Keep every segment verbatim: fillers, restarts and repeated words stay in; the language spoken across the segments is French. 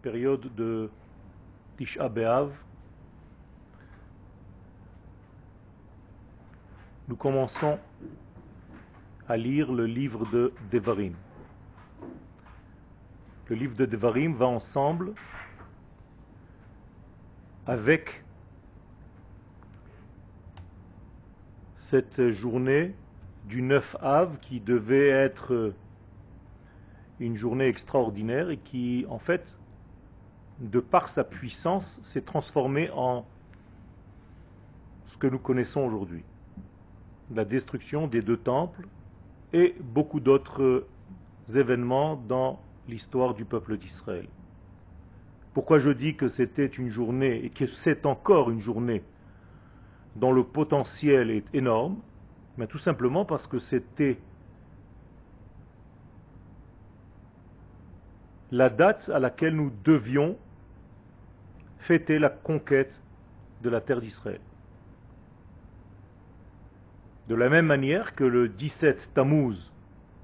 période de Tisha B'Av, nous commençons à lire le livre de Devarim. Le livre de Devarim va ensemble avec cette journée du neuf Av qui devait être une journée extraordinaire et qui, en fait, de par sa puissance, s'est transformée en ce que nous connaissons aujourd'hui. La destruction des deux temples et beaucoup d'autres événements dans l'histoire du peuple d'Israël. Pourquoi je dis que c'était une journée et que c'est encore une journée dont le potentiel est énorme? Mais tout simplement parce que c'était la date à laquelle nous devions fêter la conquête de la terre d'Israël. De la même manière que le dix-sept Tammuz,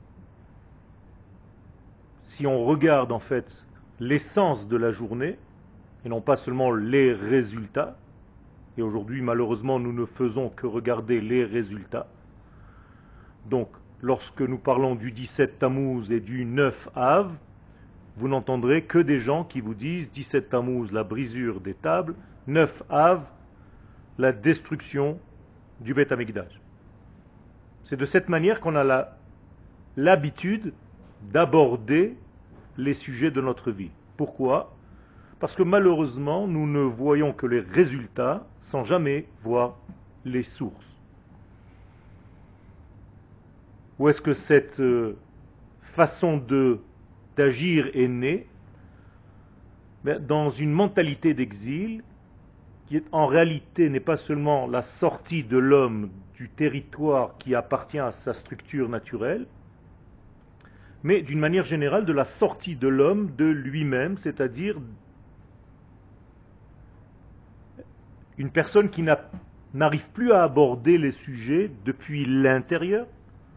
si on regarde en fait l'essence de la journée, et non pas seulement les résultats, et aujourd'hui malheureusement nous ne faisons que regarder les résultats, donc lorsque nous parlons du dix-sept Tammuz et du neuf Av, vous n'entendrez que des gens qui vous disent dix-sept Tammuz, la brisure des tables, neuf Av, la destruction du Beth Amikdash. C'est de cette manière qu'on a la, l'habitude d'aborder les sujets de notre vie. Pourquoi? Parce que malheureusement, nous ne voyons que les résultats sans jamais voir les sources. Où est-ce que cette façon de, d'agir est née? Dans une mentalité d'exil qui en réalité n'est pas seulement la sortie de l'homme du territoire qui appartient à sa structure naturelle, mais d'une manière générale de la sortie de l'homme de lui-même, c'est-à-dire une personne qui n'a, n'arrive plus à aborder les sujets depuis l'intérieur,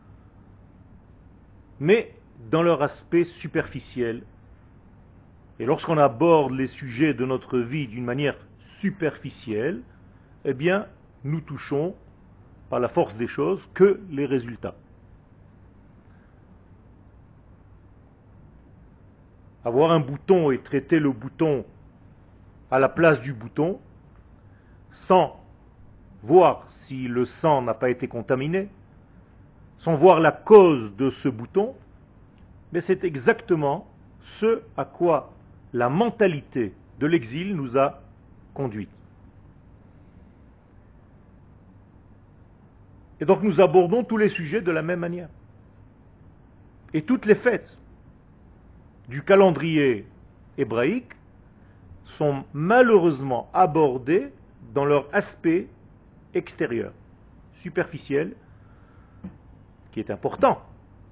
mais dans leur aspect superficiel. Et lorsqu'on aborde les sujets de notre vie d'une manière superficielle, eh bien, nous touchons, par la force des choses, que les résultats. Avoir un bouton et traiter le bouton à la place du bouton, sans voir si le sang n'a pas été contaminé, sans voir la cause de ce bouton, mais c'est exactement ce à quoi la mentalité de l'exil nous a conduits. Et donc nous abordons tous les sujets de la même manière. Et toutes les fêtes du calendrier hébraïque sont malheureusement abordées dans leur aspect extérieur, superficiel, qui est important,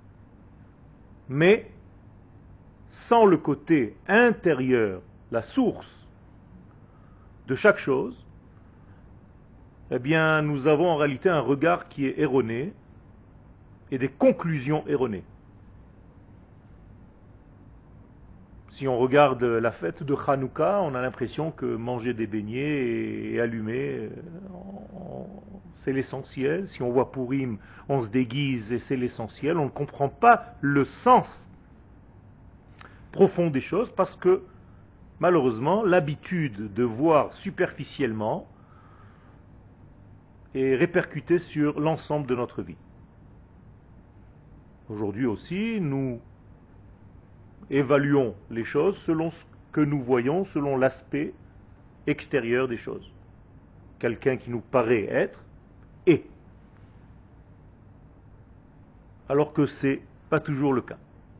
mais sans le côté intérieur, la source de chaque chose, eh bien, nous avons en réalité un regard qui est erroné et des conclusions erronées. Si on regarde la fête de Hanouka, on a l'impression que manger des beignets et allumer, c'est l'essentiel. Si on voit Purim, on se déguise et c'est l'essentiel. On ne comprend pas le sens profond des choses parce que, malheureusement, l'habitude de voir superficiellement est répercutée sur l'ensemble de notre vie. Aujourd'hui aussi, nous évaluons les choses selon ce que nous voyons, selon l'aspect extérieur des choses. Quelqu'un qui nous paraît être est. Alors que ce n'est pas toujours le cas.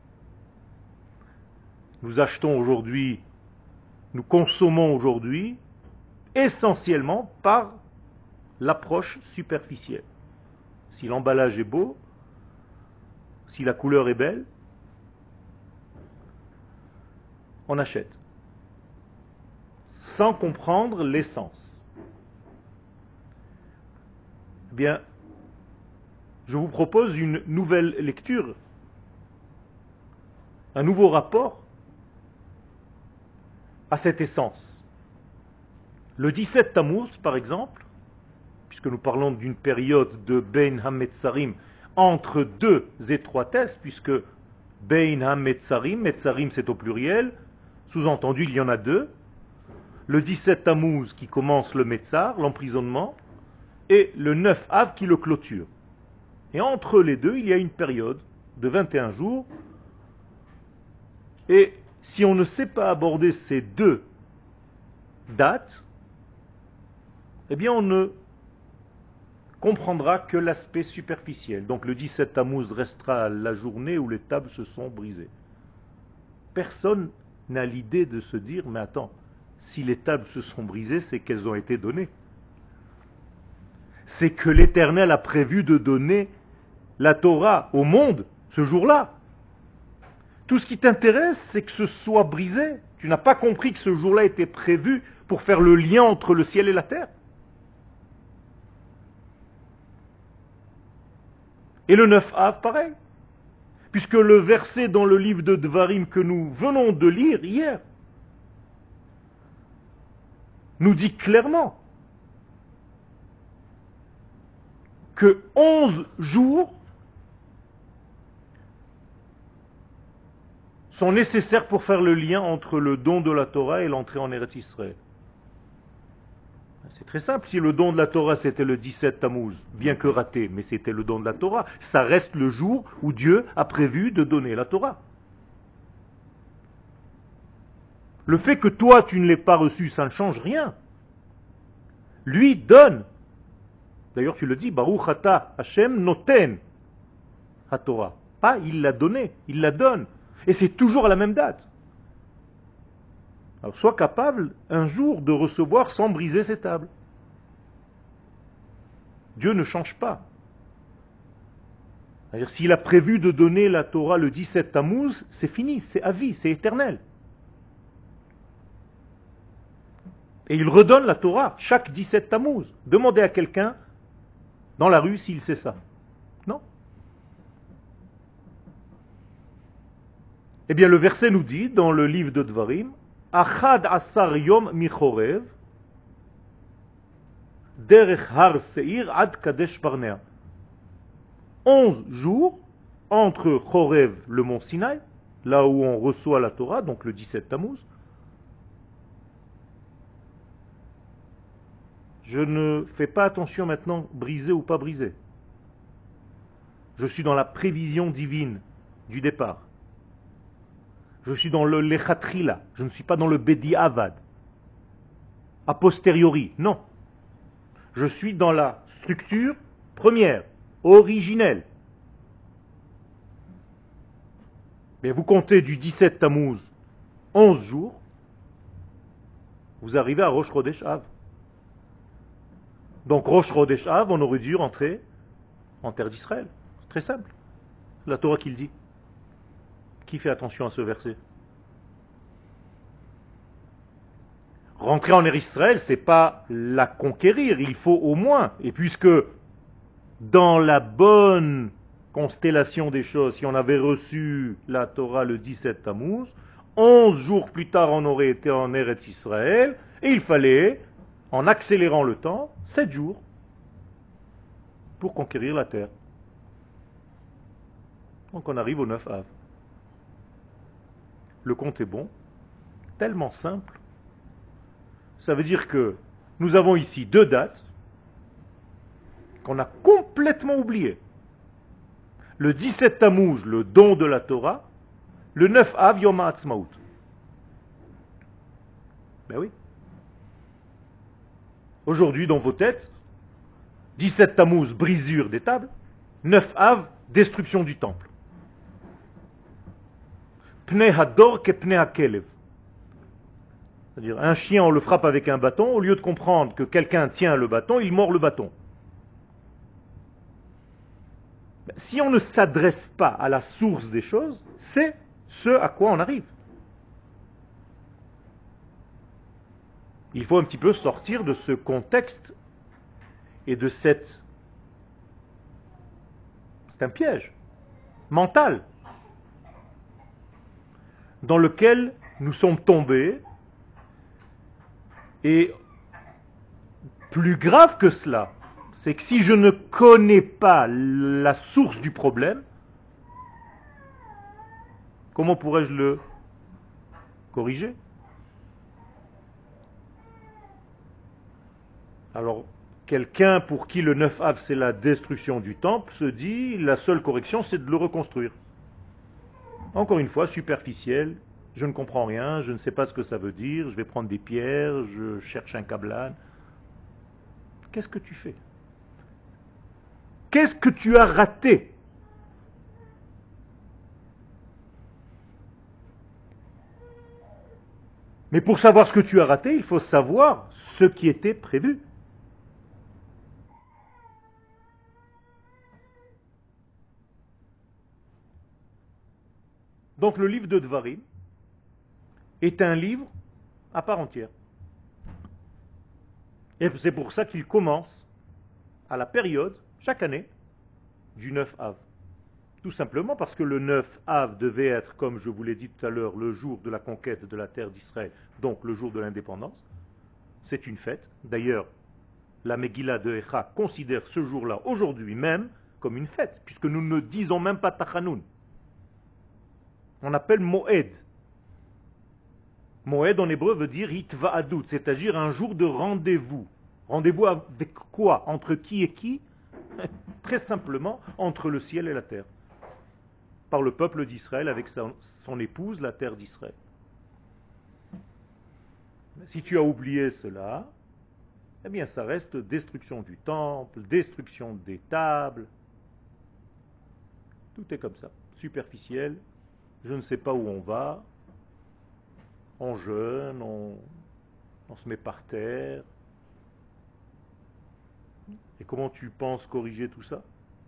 Nous achetons aujourd'hui, nous consommons aujourd'hui essentiellement par l'approche superficielle. Si l'emballage est beau, si la couleur est belle, on achète, sans comprendre l'essence. Eh bien, je vous propose une nouvelle lecture, un nouveau rapport à cette essence. Le dix-sept Tammuz, par exemple, puisque nous parlons d'une période de Ben HaMetzarim, entre deux étroitesses, puisque Ben HaMetzarim, Metzarim c'est au pluriel, sous-entendu il y en a deux, le dix-sept Tammuz qui commence le Metzar, l'emprisonnement, et le neuf Av qui le clôture. Et entre les deux, il y a une période de vingt et un jours, et si on ne sait pas aborder ces deux dates, eh bien on ne comprendra que l'aspect superficiel. Donc le dix-sept Tammuz restera la journée où les tables se sont brisées. Personne n'a l'idée de se dire, mais attends, si les tables se sont brisées, c'est qu'elles ont été données. C'est que l'Éternel a prévu de donner la Torah au monde ce jour-là. Tout ce qui t'intéresse, c'est que ce soit brisé. Tu n'as pas compris que ce jour-là était prévu pour faire le lien entre le ciel et la terre. Et le neuf Av, pareil. Puisque le verset dans le livre de Dvarim que nous venons de lire hier nous dit clairement que onze jours sont nécessaires pour faire le lien entre le don de la Torah et l'entrée en Eretz Israël. C'est très simple, si le don de la Torah c'était le dix-sept Tammuz, bien que raté, mais c'était le don de la Torah, ça reste le jour où Dieu a prévu de donner la Torah. Le fait que toi tu ne l'aies pas reçu, ça ne change rien. Lui donne. D'ailleurs tu le dis, Baruch ata Hashem noten ha Torah. Pas il l'a donné, il la donne. Et c'est toujours à la même date. Alors sois capable un jour de recevoir sans briser ses tables. Dieu ne change pas. C'est-à-dire s'il a prévu de donner la Torah le dix-sept Tammuz, c'est fini, c'est à vie, c'est éternel. Et il redonne la Torah chaque dix-sept Tammuz. Demandez à quelqu'un dans la rue s'il sait ça. Non. Eh bien le verset nous dit dans le livre de Dvarim, Achad asar yom michorev, derech har seir ad kadesh barnea. Onze jours entre Chorev, le mont Sinaï, là où on reçoit la Torah, donc le dix-sept Tammuz. Je ne fais pas attention maintenant, brisé ou pas brisé. Je suis dans la prévision divine du départ. Je suis dans le lechatrila, je ne suis pas dans le bedi avad. A posteriori, non. Je suis dans la structure première, originelle. Mais vous comptez du dix-sept Tammuz, onze jours, vous arrivez à Rosh Chodesh Av. Donc Rosh Chodesh Av, on aurait dû rentrer en terre d'Israël. C'est très simple. La Torah qui le dit. Qui fait attention à ce verset? Rentrer en Eretz Israël, c'est pas la conquérir, il faut au moins, et puisque dans la bonne constellation des choses, si on avait reçu la Torah le dix-sept Tammuz, onze jours plus tard on aurait été en Eretz Israël, et il fallait, en accélérant le temps, sept jours pour conquérir la terre. Donc on arrive au neuf Av. Le compte est bon, tellement simple. Ça veut dire que nous avons ici deux dates qu'on a complètement oubliées. Le dix-sept Tammuz, le don de la Torah, le neuf Av, Yom HaAtzmaut. Ben oui. Aujourd'hui, dans vos têtes, dix-sept Tammuz, brisure des tables, neuf Av, destruction du temple. Pnei hador ke pnei hakelev. C'est-à-dire, un chien, on le frappe avec un bâton, au lieu de comprendre que quelqu'un tient le bâton, il mord le bâton. Si on ne s'adresse pas à la source des choses, c'est ce à quoi on arrive. Il faut un petit peu sortir de ce contexte et de cette... C'est un piège mental dans lequel nous sommes tombés Et plus grave que cela, c'est que si je ne connais pas la source du problème, comment pourrais-je le corriger? Alors, quelqu'un pour qui le neuf Av c'est la destruction du temple se dit la seule correction c'est de le reconstruire. Encore une fois, superficiel, je ne comprends rien, je ne sais pas ce que ça veut dire, je vais prendre des pierres, je cherche un câblan. Qu'est-ce que tu fais? Qu'est-ce que tu as raté? Mais pour savoir ce que tu as raté, il faut savoir ce qui était prévu. Donc le livre de Dvarim est un livre à part entière. Et c'est pour ça qu'il commence à la période, chaque année, du neuf Av. Tout simplement parce que le neuf Av devait être, comme je vous l'ai dit tout à l'heure, le jour de la conquête de la terre d'Israël, donc le jour de l'indépendance. C'est une fête. D'ailleurs, la Megillah de Echa considère ce jour-là, aujourd'hui même, comme une fête, puisque nous ne disons même pas Tachanoun. On appelle Moed. Moed en hébreu veut dire Hitva'adut, c'est-à-dire un jour de rendez-vous. Rendez-vous avec quoi? Entre qui et qui? Très simplement, entre le ciel et la terre. Par le peuple d'Israël avec son, son épouse, la terre d'Israël. Si tu as oublié cela, eh bien ça reste destruction du temple, destruction des tables. Tout est comme ça, superficiel. Je ne sais pas où on va. On jeûne, on, on se met par terre. Et comment tu penses corriger tout ça?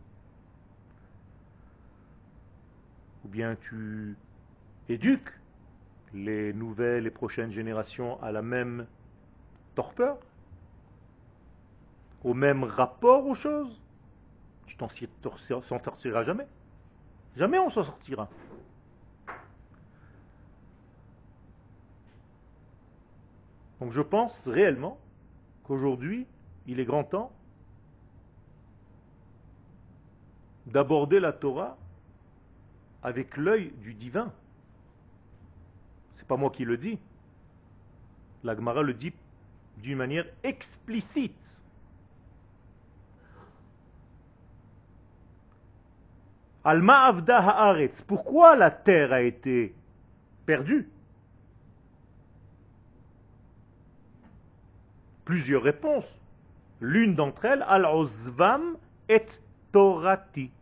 Ou bien tu éduques les nouvelles et prochaines générations à la même torpeur, au même rapport aux choses? Tu t'en sortiras jamais. Jamais on s'en sortira. Donc je pense réellement qu'aujourd'hui, il est grand temps d'aborder la Torah avec l'œil du divin. C'est pas moi qui le dis. La Gemara le dit d'une manière explicite. Alma avda haaretz. Pourquoi la terre a été perdue? Plusieurs réponses. L'une d'entre elles, al-ozvam et torati.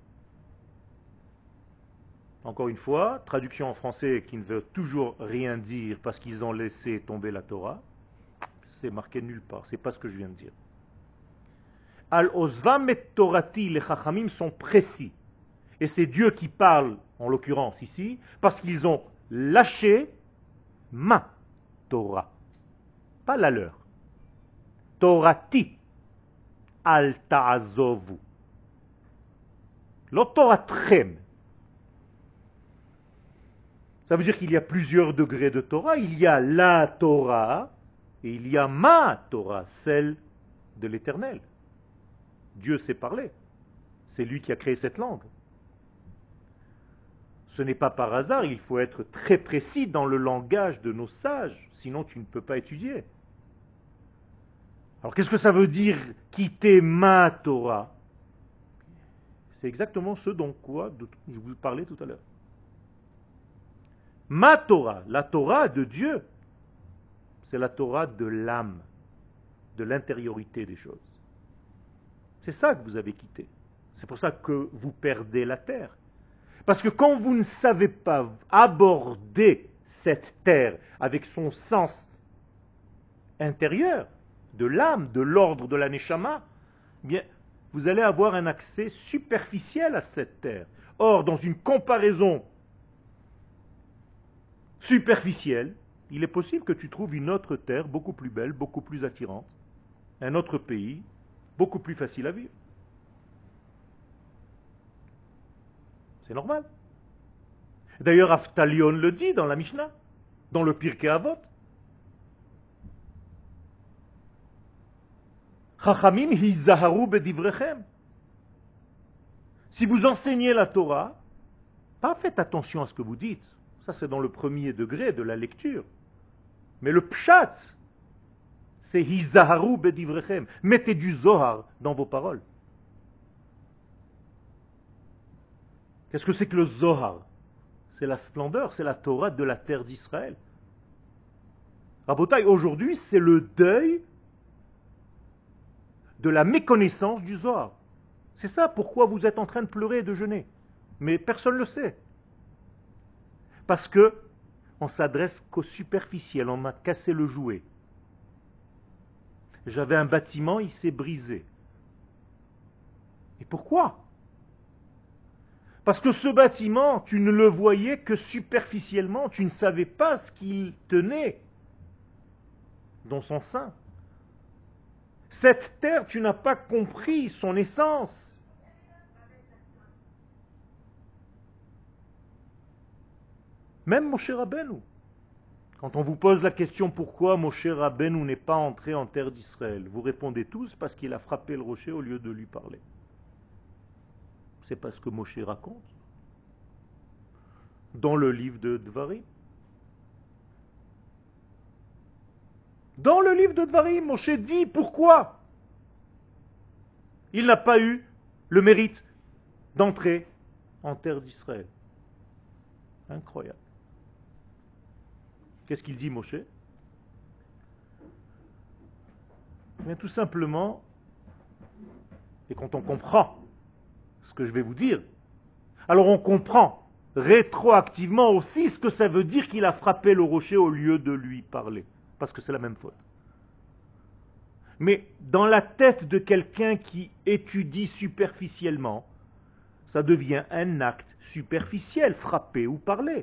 Encore une fois, traduction en français qui ne veut toujours rien dire parce qu'ils ont laissé tomber la Torah. C'est marqué nulle part, c'est pas ce que je viens de dire. Al-ozvam et torati, les chachamim sont précis. Et c'est Dieu qui parle, en l'occurrence ici, parce qu'ils ont lâché ma Torah, pas la leur. Torati al ta'azovu. Lo toratrem. Ça veut dire qu'il y a plusieurs degrés de Torah. Il y a la Torah et il y a ma Torah, celle de l'Éternel. Dieu sait parler. C'est lui qui a créé cette langue. Ce n'est pas par hasard, il faut être très précis dans le langage de nos sages, sinon tu ne peux pas étudier. Alors qu'est-ce que ça veut dire quitter ma Torah? C'est exactement ce dont quoi je vous parlais tout à l'heure. Ma Torah, la Torah de Dieu, c'est la Torah de l'âme, de l'intériorité des choses. C'est ça que vous avez quitté. C'est pour ça que vous perdez la terre. Parce que quand vous ne savez pas aborder cette terre avec son sens intérieur, de l'âme, de l'ordre de la neshama, eh bien, vous allez avoir un accès superficiel à cette terre. Or, dans une comparaison superficielle, il est possible que tu trouves une autre terre beaucoup plus belle, beaucoup plus attirante, un autre pays, beaucoup plus facile à vivre. C'est normal. D'ailleurs, Aftalion le dit dans la Mishnah, dans le Pirkei Avot. Chachamim hizaharu bedivrechem. Si vous enseignez la Torah, pas faites attention à ce que vous dites. Ça, c'est dans le premier degré de la lecture. Mais le pshat, c'est hizaharu bedivrechem. Mettez du zohar dans vos paroles. Qu'est-ce que c'est que le zohar? C'est la splendeur, c'est la Torah de la terre d'Israël. Rabotai, aujourd'hui, c'est le deuil de la méconnaissance du zohar. C'est ça pourquoi vous êtes en train de pleurer et de jeûner. Mais personne ne le sait. Parce que on s'adresse qu'au superficiel, on m'a cassé le jouet. J'avais un bâtiment, il s'est brisé. Et pourquoi? Parce que ce bâtiment, tu ne le voyais que superficiellement, tu ne savais pas ce qu'il tenait dans son sein. Cette terre, tu n'as pas compris son essence. Même Moshe Rabbeinu. Quand on vous pose la question pourquoi Moshe Rabbeinu n'est pas entré en terre d'Israël, vous répondez tous parce qu'il a frappé le rocher au lieu de lui parler. C'est pas ce que Moshe raconte dans le livre de Dvarim. Dans le livre de Dvarim, Moshe dit pourquoi il n'a pas eu le mérite d'entrer en terre d'Israël. Incroyable. Qu'est-ce qu'il dit, Moshe? Eh bien, tout simplement, et quand on comprend ce que je vais vous dire, alors on comprend rétroactivement aussi ce que ça veut dire qu'il a frappé le rocher au lieu de lui parler, parce que c'est la même faute. Mais dans la tête de quelqu'un qui étudie superficiellement, ça devient un acte superficiel, frapper ou parler.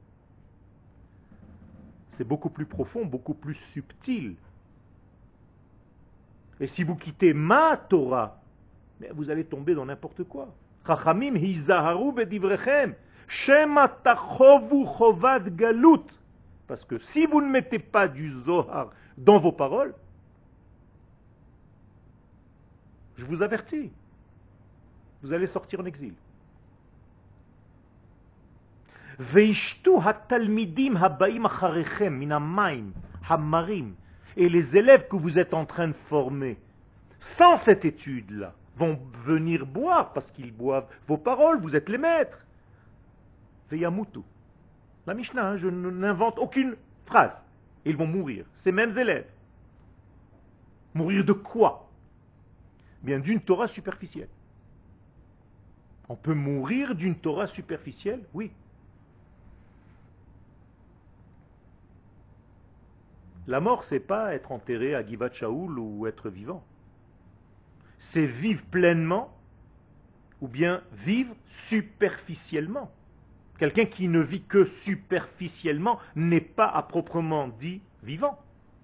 C'est beaucoup plus profond, beaucoup plus subtil. Et si vous quittez ma Torah, vous allez tomber dans n'importe quoi. Chachamim hizaharu bedivrechem, shema tachovu chovad galut. Parce que si vous ne mettez pas du Zohar dans vos paroles, je vous avertis, vous allez sortir en exil. Veishtu hatalmidim habaim acharechem min hamayim hamarim. Et les élèves que vous êtes en train de former, sans cette étude-là, vont venir boire, parce qu'ils boivent vos paroles, vous êtes les maîtres. Veyamutu. La Mishnah, hein, je n'invente aucune phrase. Ils vont mourir, ces mêmes élèves. Mourir de quoi? Bien, d'une Torah superficielle. On peut mourir d'une Torah superficielle? Oui. La mort, c'est pas être enterré à Givat Shaoul ou être vivant. C'est vivre pleinement ou bien vivre superficiellement. Quelqu'un qui ne vit que superficiellement n'est pas à proprement dit vivant.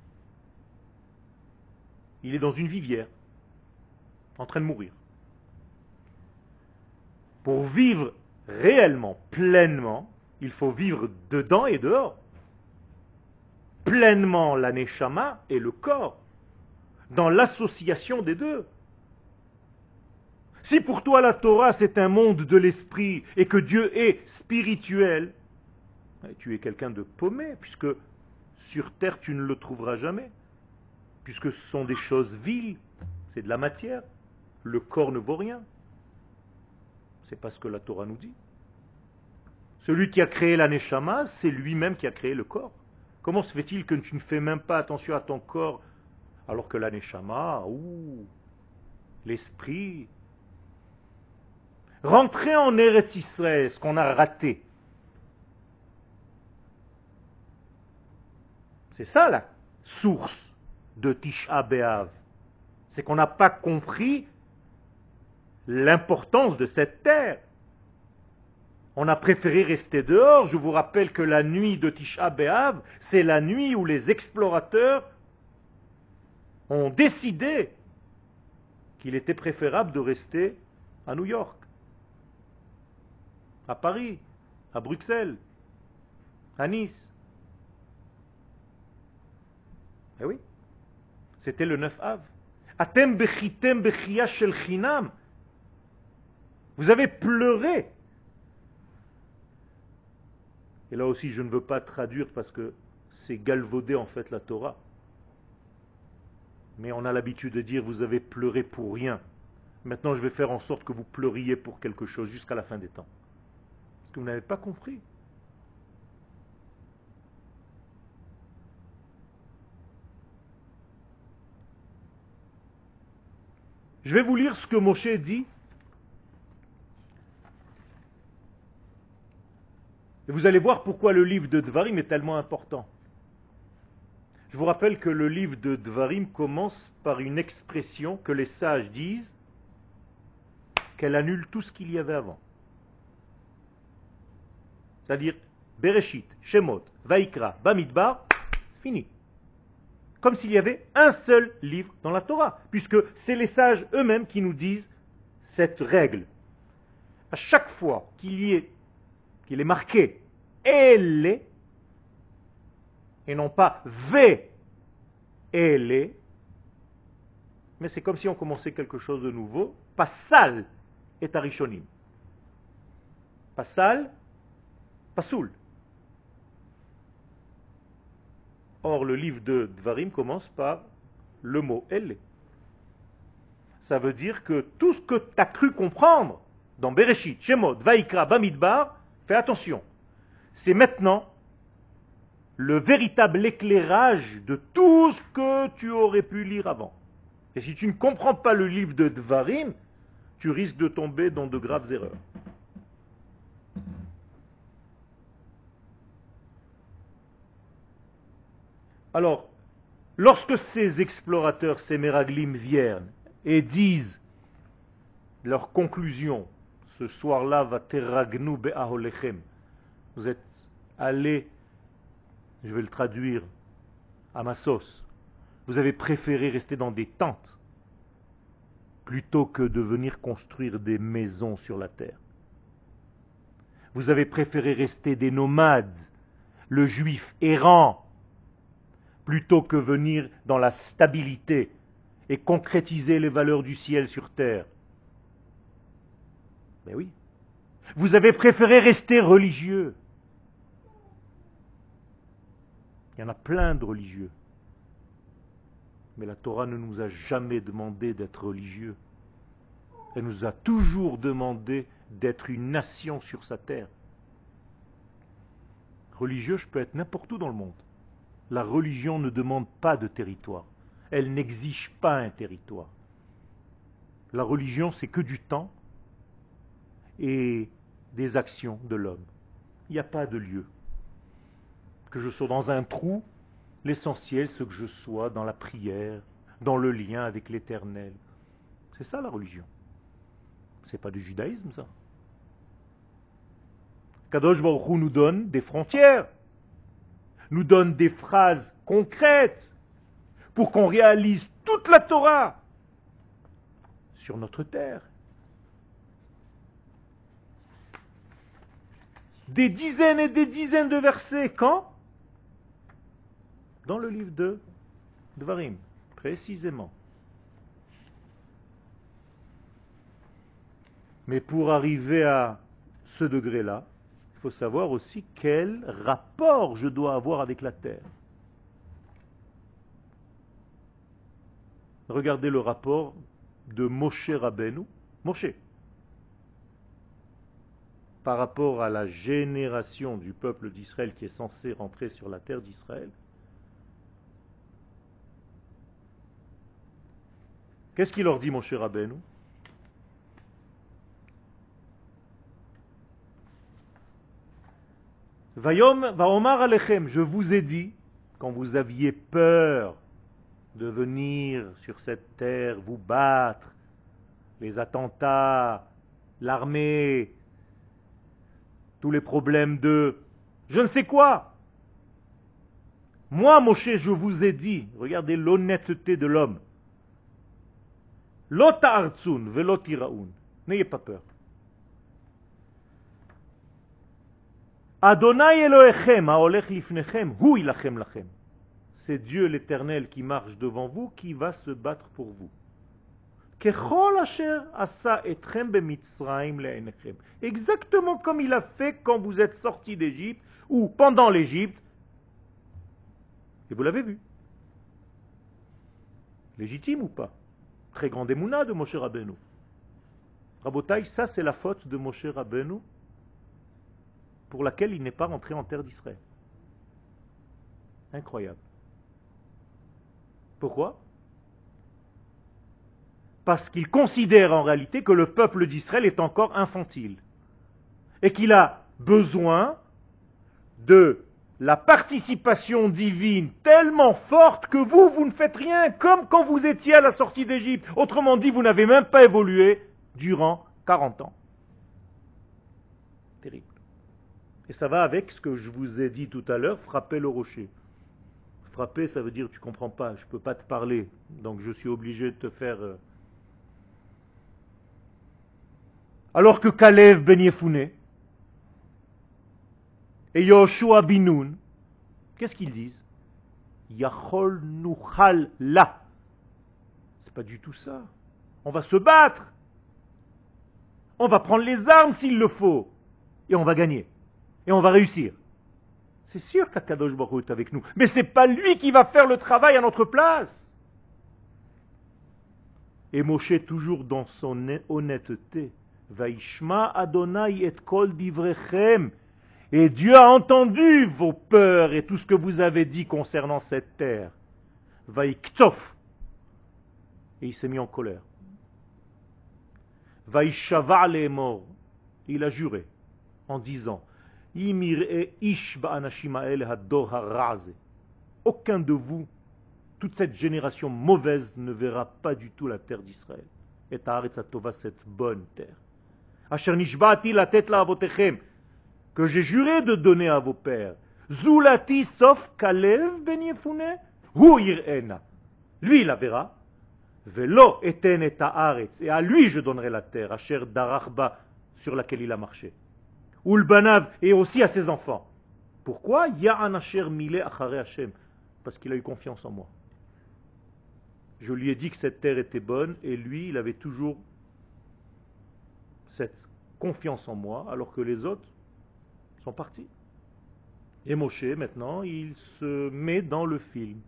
Il est dans une vivière, en train de mourir. Pour vivre réellement, pleinement, il faut vivre dedans et dehors. Pleinement la neshama et le corps, dans l'association des deux. Si pour toi la Torah c'est un monde de l'esprit et que Dieu est spirituel, tu es quelqu'un de paumé, puisque sur terre tu ne le trouveras jamais, puisque ce sont des choses viles, c'est de la matière, le corps ne vaut rien. C'est pas ce que la Torah nous dit. Celui qui a créé la neshama, c'est lui-même qui a créé le corps. Comment se fait-il que tu ne fais même pas attention à ton corps alors que la neshama, ouh, l'esprit. Rentrer en Eretz Israël, ce qu'on a raté. C'est ça la source de Tisha B'Av. C'est qu'on n'a pas compris l'importance de cette terre. On a préféré rester dehors. Je vous rappelle que la nuit de Tisha B'Av, c'est la nuit où les explorateurs ont décidé qu'il était préférable de rester à New York, à Paris, à Bruxelles, à Nice. Eh oui, c'était le neuf Av. Atem bechitem bechia shel chinam. Vous avez pleuré. Et là aussi, je ne veux pas traduire parce que c'est galvaudé en fait la Torah. Mais on a l'habitude de dire vous avez pleuré pour rien. Maintenant, je vais faire en sorte que vous pleuriez pour quelque chose jusqu'à la fin des temps. Parce que vous n'avez pas compris. Je vais vous lire ce que Moshe dit. Et vous allez voir pourquoi le livre de Dvarim est tellement important. Je vous rappelle que le livre de Dvarim commence par une expression que les sages disent qu'elle annule tout ce qu'il y avait avant. C'est-à-dire Bereshit, Shemot, Vaikra, Bamidbar, fini. Comme s'il y avait un seul livre dans la Torah, puisque c'est les sages eux-mêmes qui nous disent cette règle. À chaque fois qu'il y est, qu'il est marqué Elle, et non pas V, Elle, mais c'est comme si on commençait quelque chose de nouveau. Passal est Arishonim. Passal, Pasoul. Or, le livre de Dvarim commence par le mot Elle. Ça veut dire que tout ce que tu as cru comprendre dans Bereshit, Shemot, Vaikra, Bamidbar, fais attention. C'est maintenant le véritable éclairage de tout ce que tu aurais pu lire avant. Et si tu ne comprends pas le livre de Dvarim, tu risques de tomber dans de graves erreurs. Alors, lorsque ces explorateurs, ces Meraglim viennent et disent leur conclusion, ce soir-là va teragnu be'aholechem, vous êtes allés, je vais le traduire à ma sauce, vous avez préféré rester dans des tentes plutôt que de venir construire des maisons sur la terre. Vous avez préféré rester des nomades, le juif errant, plutôt que venir dans la stabilité et concrétiser les valeurs du ciel sur terre. Mais oui. Vous avez préféré rester religieux. Il y en a plein de religieux. Mais la Torah ne nous a jamais demandé d'être religieux. Elle nous a toujours demandé d'être une nation sur sa terre. Religieux, je peux être n'importe où dans le monde. La religion ne demande pas de territoire. Elle n'exige pas un territoire. La religion, c'est que du temps et des actions de l'homme. Il n'y a pas de lieu. Que je sois dans un trou, l'essentiel, c'est que je sois dans la prière, dans le lien avec l'Éternel. C'est ça la religion. C'est pas du judaïsme, ça. Kadosh Baruch Hu nous donne des frontières, nous donne des phrases concrètes pour qu'on réalise toute la Torah sur notre terre. Des dizaines et des dizaines de versets. Quand? Dans le livre de Dvarim, précisément. Mais pour arriver à ce degré-là, il faut savoir aussi quel rapport je dois avoir avec la terre. Regardez le rapport de Moshe Rabbeinu, Moshe, par rapport à la génération du peuple d'Israël qui est censé rentrer sur la terre d'Israël. Qu'est-ce qu'il leur dit, Moshe Rabbeinu? Vayom vaomar alechem, je vous ai dit, quand vous aviez peur de venir sur cette terre vous battre, les attentats, l'armée, tous les problèmes de je ne sais quoi. Moi, Moshe, je vous ai dit, regardez l'honnêteté de l'homme. Lo ta'artzun velo tiraun. N'ayez pas peur. Adonai Elohechem haolech lifnechem, hu ilachem lachem. C'est Dieu l'Éternel qui marche devant vous, qui va se battre pour vous. Exactement comme il a fait quand vous êtes sortis d'Égypte ou pendant l'Égypte. Et vous l'avez vu. Légitime ou pas? Très grande émouna de Moshe Rabbeinu. Rabotaï, ça c'est la faute de Moshe Rabbeinu pour laquelle il n'est pas rentré en terre d'Israël. Incroyable. Pourquoi? Parce qu'il considère en réalité que le peuple d'Israël est encore infantile et qu'il a besoin de la participation divine tellement forte que vous, vous ne faites rien, comme quand vous étiez à la sortie d'Égypte. Autrement dit, vous n'avez même pas évolué durant quarante ans. Terrible. Et ça va avec ce que je vous ai dit tout à l'heure, frapper le rocher. Frapper, ça veut dire tu comprends pas, je ne peux pas te parler, donc je suis obligé de te faire... Euh... Alors que Kalev ben Yefouné et Yoshua bin Nun, qu'est-ce qu'ils disent? Yachol nuchal la. C'est pas du tout ça. On va se battre. On va prendre les armes s'il le faut. Et on va gagner. Et on va réussir. C'est sûr qu'Akadosh Baruch Hu est avec nous. Mais ce n'est pas lui qui va faire le travail à notre place. Et Moshe, toujours dans son honnêteté, Vaishma Adonai et kol divrechem. Et Dieu a entendu vos peurs et tout ce que vous avez dit concernant cette terre. Vaiktof. Et il s'est mis en colère. Vaishava lemor. Il a juré en disant aucun de vous, toute cette génération mauvaise, ne verra pas du tout la terre d'Israël. Et Haaretz Tova, cette bonne terre. Asher nishba'ati latet la'avotechem, que j'ai juré de donner à vos pères. Zulati sauf Kalev ben Yefouné, hu yir'ena. Lui, il la verra. Velo eten et haaretz, et à lui je donnerai la terre, Asher darachba, sur laquelle il a marché. Ulbanav, et aussi à ses enfants. Pourquoi? Ya'an asher mile achare Hashem, parce qu'il a eu confiance en moi. Je lui ai dit que cette terre était bonne, et lui, il avait toujours cette confiance en moi, alors que les autres sont partis. Et Moshe, maintenant, il se met dans le film.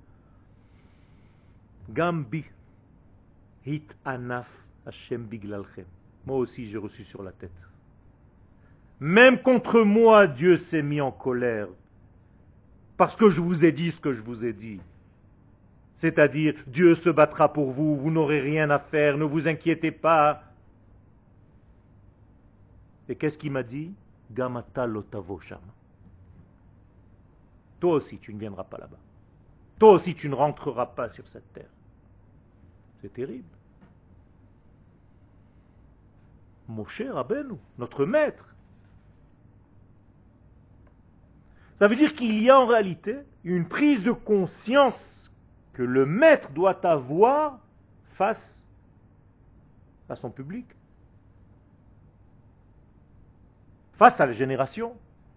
Gambi, hit anaf Hashem biglalchem. Moi aussi, j'ai reçu sur la tête. Même contre moi, Dieu s'est mis en colère, parce que je vous ai dit ce que je vous ai dit. C'est-à-dire, Dieu se battra pour vous, vous n'aurez rien à faire, ne vous inquiétez pas. Et qu'est-ce qu'il m'a dit? Gamata lotavo sham. Toi aussi, tu ne viendras pas là-bas. Toi aussi, tu ne rentreras pas sur cette terre. C'est terrible. Moshe Rabbeinu, notre maître. Ça veut dire qu'il y a en réalité une prise de conscience que le maître doit avoir face à son public, face à la génération.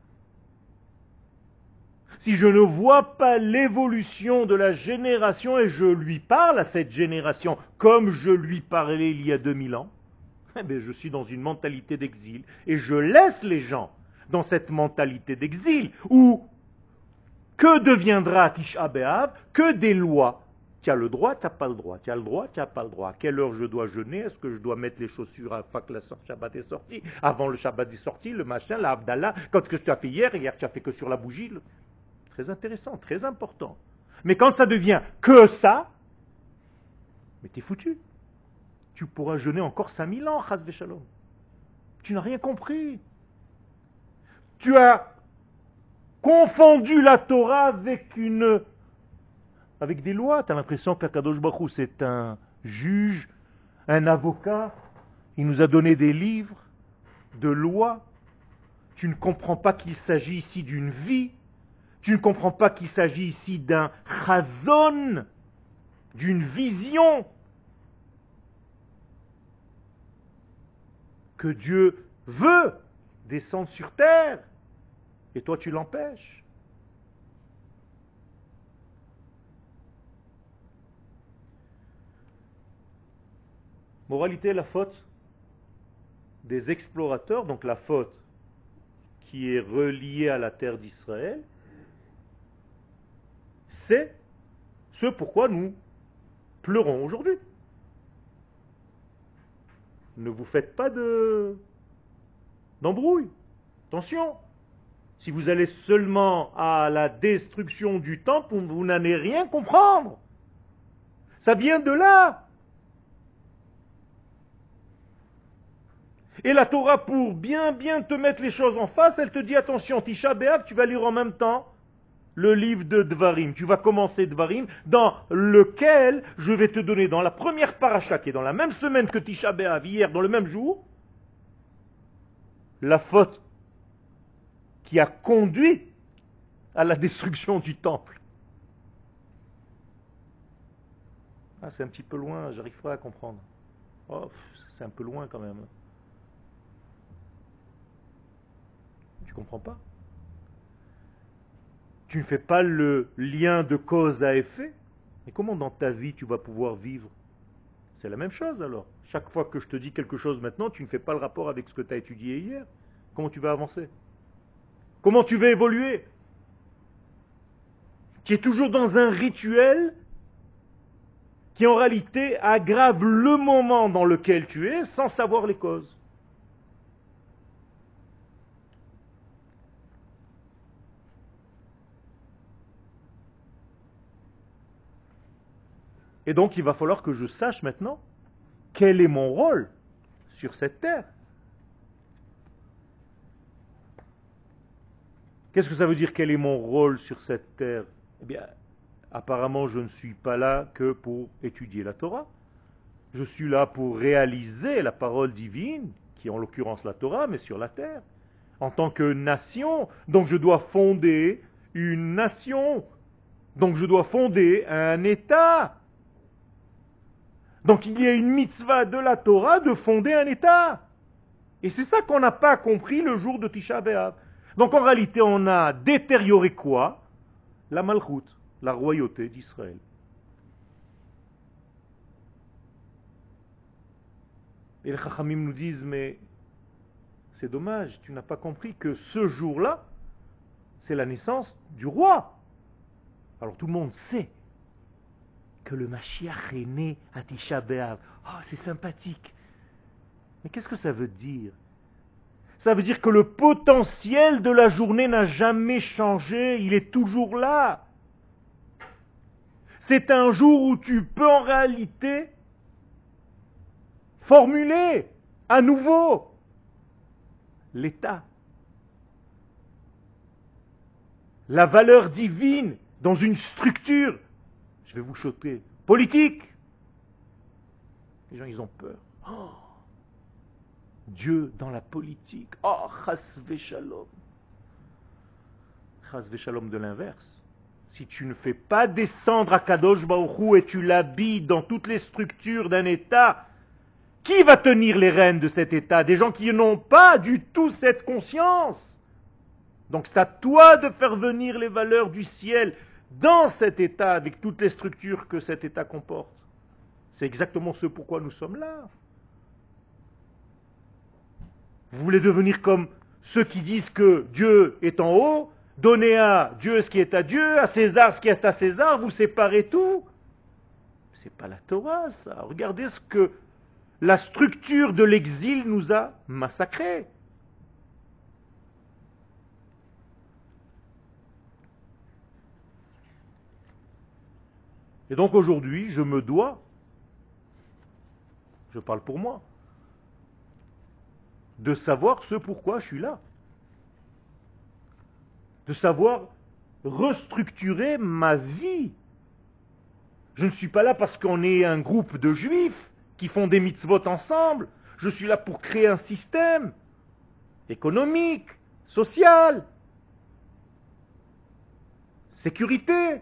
Si je ne vois pas l'évolution de la génération et je lui parle à cette génération comme je lui parlais il y a deux mille ans, eh bien je suis dans une mentalité d'exil et je laisse les gens dans cette mentalité d'exil où que deviendra Tisha B'Av? Que des lois. Tu as le droit, tu n'as pas le droit. Tu as le droit, tu n'as pas le droit. À quelle heure je dois jeûner? Est-ce que je dois mettre les chaussures afin que le Shabbat est sorti? Avant le Shabbat est sorti, le machin, la Havdalah. Quand est-ce que tu as fait hier? Hier, tu as fait que sur la bougie. Très intéressant, très important. Mais quand ça devient que ça, mais t'es foutu. Tu pourras jeûner encore cinq mille ans, chas v'shalom. Tu n'as rien compris. Tu as confondu la Torah avec une, avec des lois. Tu as l'impression qu'Akadosh Baruch Hu, c'est un juge, un avocat. Il nous a donné des livres de lois. Tu ne comprends pas qu'il s'agit ici d'une vie. Tu ne comprends pas qu'il s'agit ici d'un chazon, d'une vision que Dieu veut descendre sur terre. Et toi, tu l'empêches. Moralité, la faute des explorateurs, donc la faute qui est reliée à la terre d'Israël, c'est ce pourquoi nous pleurons aujourd'hui. Ne vous faites pas de d'embrouille. Attention. Si vous allez seulement à la destruction du temple, vous n'allez rien comprendre. Ça vient de là. Et la Torah, pour bien bien te mettre les choses en face, elle te dit attention, Tisha B'Av, tu vas lire en même temps le livre de Dvarim. Tu vas commencer Dvarim, dans lequel je vais te donner dans la première paracha, qui est dans la même semaine que Tisha B'Av, hier, dans le même jour, la faute qui a conduit à la destruction du temple. Ah, c'est un petit peu loin, j'arrive pas à comprendre. Oh, c'est un peu loin quand même. Tu comprends pas? Tu ne fais pas le lien de cause à effet. Mais comment dans ta vie tu vas pouvoir vivre? C'est la même chose alors. Chaque fois que je te dis quelque chose maintenant, tu ne fais pas le rapport avec ce que tu as étudié hier. Comment tu vas avancer? Comment tu vas évoluer? Tu es toujours dans un rituel qui en réalité aggrave le moment dans lequel tu es sans savoir les causes. Et donc il va falloir que je sache maintenant quel est mon rôle sur cette terre. Qu'est-ce que ça veut dire quel est mon rôle sur cette terre? Eh bien, apparemment je ne suis pas là que pour étudier la Torah. Je suis là pour réaliser la parole divine, qui est en l'occurrence la Torah, mais sur la terre. En tant que nation, donc je dois fonder une nation. Donc je dois fonder un État. Donc il y a une mitzvah de la Torah de fonder un État. Et c'est ça qu'on n'a pas compris le jour de Tisha B'Av. Donc en réalité, on a détérioré quoi? La Malchut, la royauté d'Israël. Et les Chachamim nous disent, mais c'est dommage, tu n'as pas compris que ce jour-là, c'est la naissance du roi. Alors tout le monde sait que le Mashiach est né à Tisha B'Av. Oh, c'est sympathique. Mais qu'est-ce que ça veut dire? Ça veut dire que le potentiel de la journée n'a jamais changé, il est toujours là. C'est un jour où tu peux en réalité formuler à nouveau l'état, la valeur divine dans une structure, je vais vous choquer, politique. Les gens, ils ont peur. Oh, Dieu dans la politique. Oh, chas v'shalom. Chas v'shalom de l'inverse. Si tu ne fais pas descendre à Kadosh Baruch Hu et tu l'habilles dans toutes les structures d'un État, qui va tenir les rênes de cet État? Des gens qui n'ont pas du tout cette conscience. Donc c'est à toi de faire venir les valeurs du ciel dans cet État, avec toutes les structures que cet État comporte. C'est exactement ce pourquoi nous sommes là. Vous voulez devenir comme ceux qui disent que Dieu est en haut, donnez à Dieu ce qui est à Dieu, à César ce qui est à César, vous séparez tout. C'est pas la Torah, ça. Regardez ce que la structure de l'exil nous a massacrés. Et donc aujourd'hui, je me dois, je parle pour moi, de savoir ce pourquoi je suis là. De savoir restructurer ma vie. Je ne suis pas là parce qu'on est un groupe de juifs qui font des mitzvot ensemble. Je suis là pour créer un système économique, social, sécurité.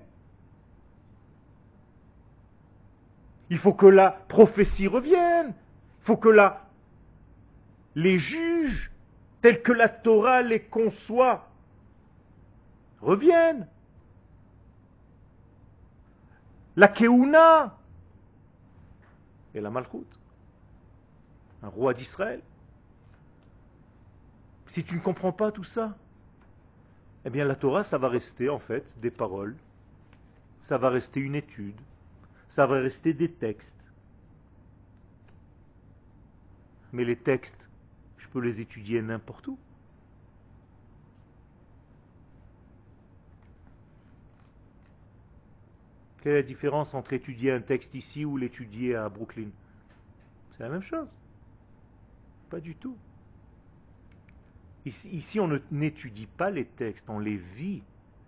Il faut que la prophétie revienne. Il faut que la, les juges, tels que la Torah les conçoit, reviennent. La Keuna et la Malchut. un roi d'Israël. Si tu ne comprends pas tout ça, eh bien la Torah, ça va rester en fait des paroles, ça va rester une étude, ça va rester des textes. Mais les textes, je peux les étudier n'importe où. Quelle est la différence entre étudier un texte ici ou l'étudier à Brooklyn? C'est la même chose. Pas du tout. Ici, ici on n'étudie pas les textes, on les vit.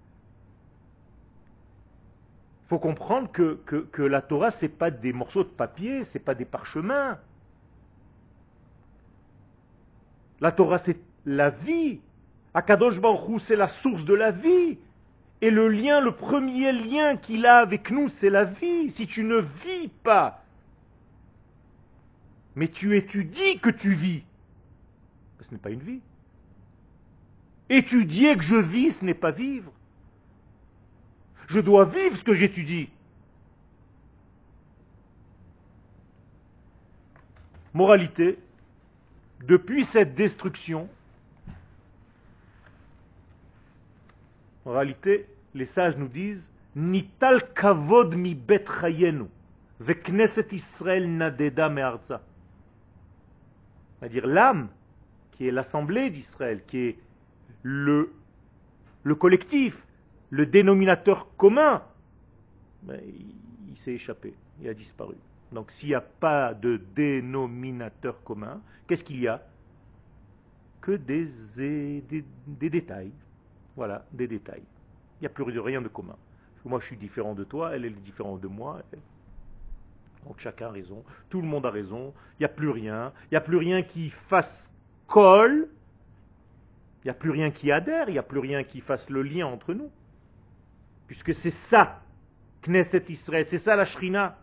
Il faut comprendre que, que, que la Torah, ce n'est pas des morceaux de papier, ce n'est pas des parchemins. La Torah, c'est la vie. Akadosh Baruch Hu, c'est la source de la vie. Et le lien, le premier lien qu'il a avec nous, c'est la vie. Si tu ne vis pas, mais tu étudies que tu vis, ce n'est pas une vie. Étudier que je vis, ce n'est pas vivre. Je dois vivre ce que j'étudie. Moralité, depuis cette destruction, en réalité, les sages nous disent Nital kavod mi bet chayenu, vekneset Israël nadeda me'arza. C'est-à-dire l'âme, qui est l'assemblée d'Israël, qui est le, le collectif, le dénominateur commun, ben, il, il s'est échappé, il a disparu. Donc s'il n'y a pas de dénominateur commun, qu'est-ce qu'il y a? Que des, des, des détails. Voilà, des détails. Il n'y a plus rien de commun. Moi je suis différent de toi, elle est différente de moi. Donc chacun a raison, tout le monde a raison, il n'y a plus rien, il n'y a plus rien qui fasse colle, il n'y a plus rien qui adhère, il n'y a plus rien qui fasse le lien entre nous. Puisque c'est ça, Knesset Israël, c'est ça la Shrina.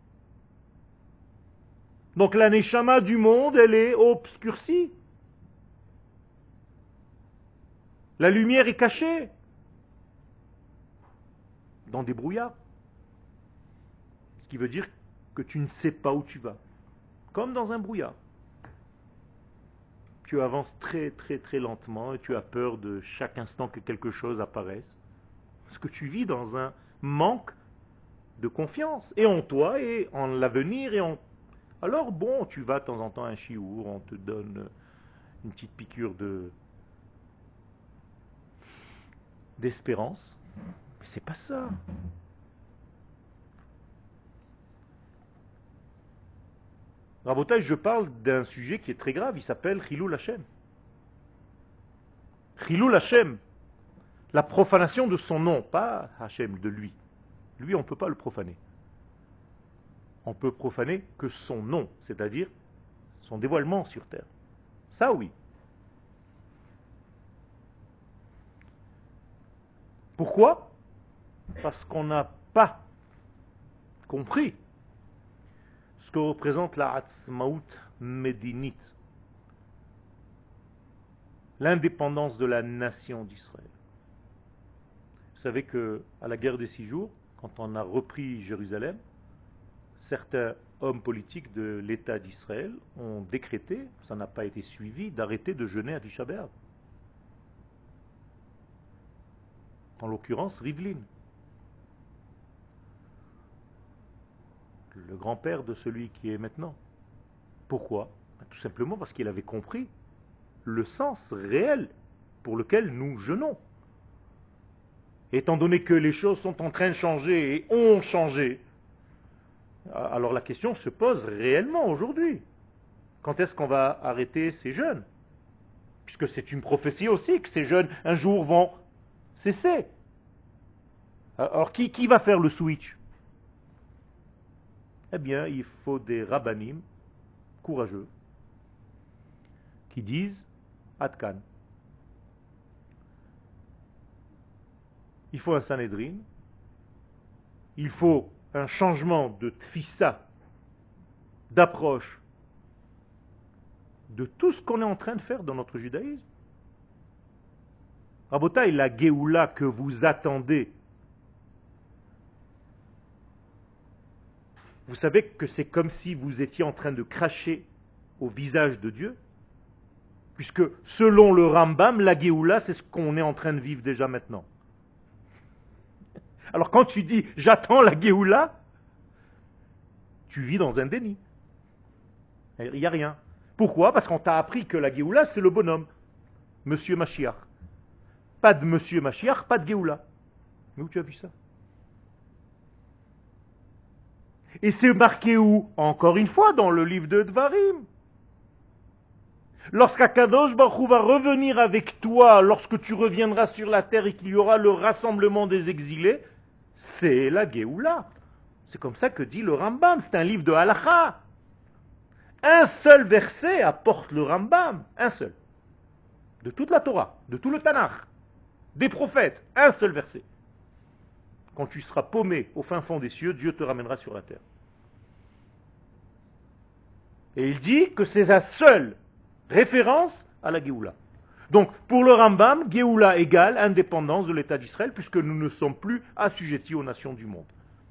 Donc la Neshama du monde, elle est obscurcie. La lumière est cachée dans des brouillards. Ce qui veut dire que tu ne sais pas où tu vas. Comme dans un brouillard. Tu avances très très très lentement et tu as peur de chaque instant que quelque chose apparaisse. Parce que tu vis dans un manque de confiance. Et en toi, et en l'avenir, et en... Alors bon, tu vas de temps en temps à un chiour, on te donne une petite piqûre de d'espérance. Mais c'est pas ça. Rabotage, je parle d'un sujet qui est très grave, il s'appelle Chilul Hashem. Chilul Hashem, la profanation de son nom, pas Hashem, de lui. Lui, on ne peut pas le profaner. On peut profaner que son nom, c'est-à-dire son dévoilement sur terre. Ça, oui. Pourquoi? Parce qu'on n'a pas compris ce que représente la Atzmaout Médinite, l'indépendance de la nation d'Israël. Vous savez qu'à la guerre des six jours, quand on a repris Jérusalem, certains hommes politiques de l'État d'Israël ont décrété, ça n'a pas été suivi, d'arrêter de jeûner à Tisha B'Av. En l'occurrence, Rivlin, le grand-père de celui qui est maintenant. Pourquoi? Tout simplement parce qu'il avait compris le sens réel pour lequel nous jeûnons. Étant donné que les choses sont en train de changer et ont changé, alors la question se pose réellement aujourd'hui. Quand est-ce qu'on va arrêter ces jeûnes? Puisque c'est une prophétie aussi que ces jeûnes un jour vont cesser. Alors qui, qui va faire le switch? Eh bien, il faut des rabbanim courageux qui disent Adkan. Il faut un Sanhédrin, il faut un changement de tfissa, d'approche, de tout ce qu'on est en train de faire dans notre judaïsme. Rabotaï, la Géoula que vous attendez, vous savez que c'est comme si vous étiez en train de cracher au visage de Dieu, puisque selon le Rambam, la Géoula, c'est ce qu'on est en train de vivre déjà maintenant. Alors quand tu dis « j'attends la Géoula », tu vis dans un déni. Il n'y a rien. Pourquoi? Parce qu'on t'a appris que la Géoula, c'est le bonhomme, Monsieur Mashiach. Pas de Monsieur Mashiach, pas de Géoula. Mais où tu as vu ça? Et c'est marqué où? Encore une fois, dans le livre de Dvarim. Lorsqu'Akadosh Baruch Hu va revenir avec toi, lorsque tu reviendras sur la terre et qu'il y aura le rassemblement des exilés, c'est la Géoula. C'est comme ça que dit le Rambam, c'est un livre de Halakha. Un seul verset apporte le Rambam, un seul. De toute la Torah, de tout le Tanakh, des prophètes, un seul verset. Quand tu seras paumé au fin fond des cieux, Dieu te ramènera sur la terre. Et il dit que c'est la seule référence à la Géoula. Donc, pour le Rambam, Géoula égale indépendance de l'État d'Israël, puisque nous ne sommes plus assujettis aux nations du monde.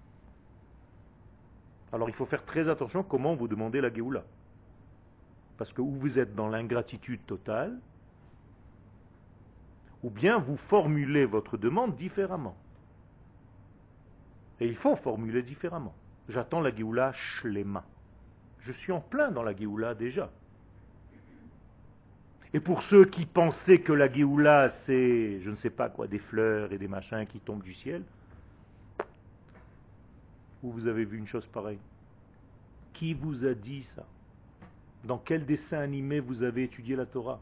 Alors, il faut faire très attention comment vous demandez la Géoula. Parce que ou vous êtes dans l'ingratitude totale, ou bien vous formulez votre demande différemment. Et il faut formuler différemment. J'attends la Géoula shlema. Je suis en plein dans la Géoula déjà. Et pour ceux qui pensaient que la Géoula, c'est, je ne sais pas quoi, des fleurs et des machins qui tombent du ciel, où vous avez vu une chose pareille? Qui vous a dit ça? Dans quel dessin animé vous avez étudié la Torah?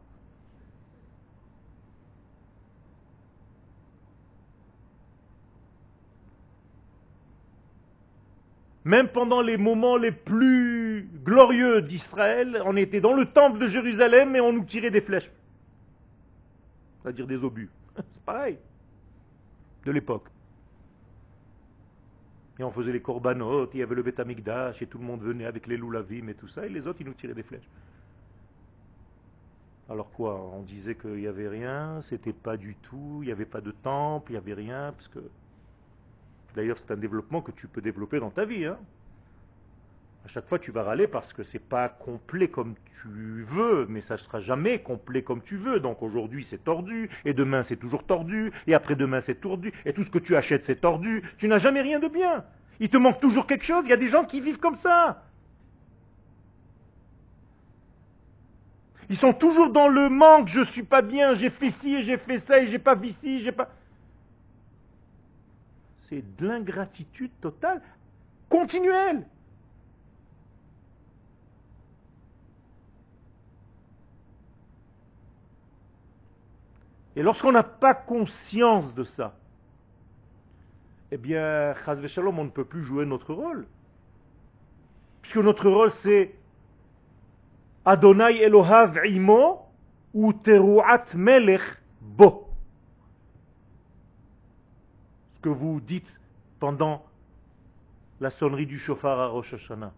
Même pendant les moments les plus glorieux d'Israël, on était dans le temple de Jérusalem et on nous tirait des flèches. C'est-à-dire des obus. C'est pareil. De l'époque. Et on faisait les korbanot, il y avait le Beth Amikdash, et tout le monde venait avec les loulavim et tout ça, et les autres, ils nous tiraient des flèches. Alors quoi? On disait qu'il n'y avait rien, c'était pas du tout, il n'y avait pas de temple, il n'y avait rien, parce que... D'ailleurs, c'est un développement que tu peux développer dans ta vie. Hein. À chaque fois, tu vas râler parce que c'est pas complet comme tu veux, mais ça ne sera jamais complet comme tu veux. Donc aujourd'hui, c'est tordu, et demain, c'est toujours tordu, et après-demain, c'est tordu, et tout ce que tu achètes, c'est tordu. Tu n'as jamais rien de bien. Il te manque toujours quelque chose. Il y a des gens qui vivent comme ça. Ils sont toujours dans le manque. Je suis pas bien, j'ai fait ci, et j'ai fait ça, et j'ai pas vu ci, j'ai pas... C'est de l'ingratitude totale, continuelle. Et lorsqu'on n'a pas conscience de ça, eh bien, chas v'shalom, on ne peut plus jouer notre rôle. Puisque notre rôle, c'est Adonai Elohav imo ou teruat melech bo. Ce que vous dites pendant la sonnerie du shofar à Rosh Hashanah.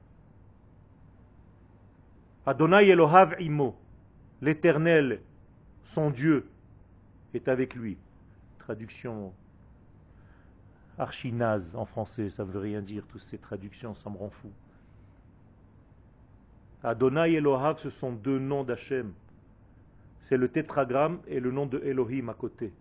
Adonai Elohav imo, l'Éternel, son Dieu, est avec lui. Traduction archinaze en français, ça ne veut rien dire, toutes ces traductions, ça me rend fou. Adonai Elohav, ce sont deux noms d'Hachem. C'est le tétragramme et le nom de Elohim à côté.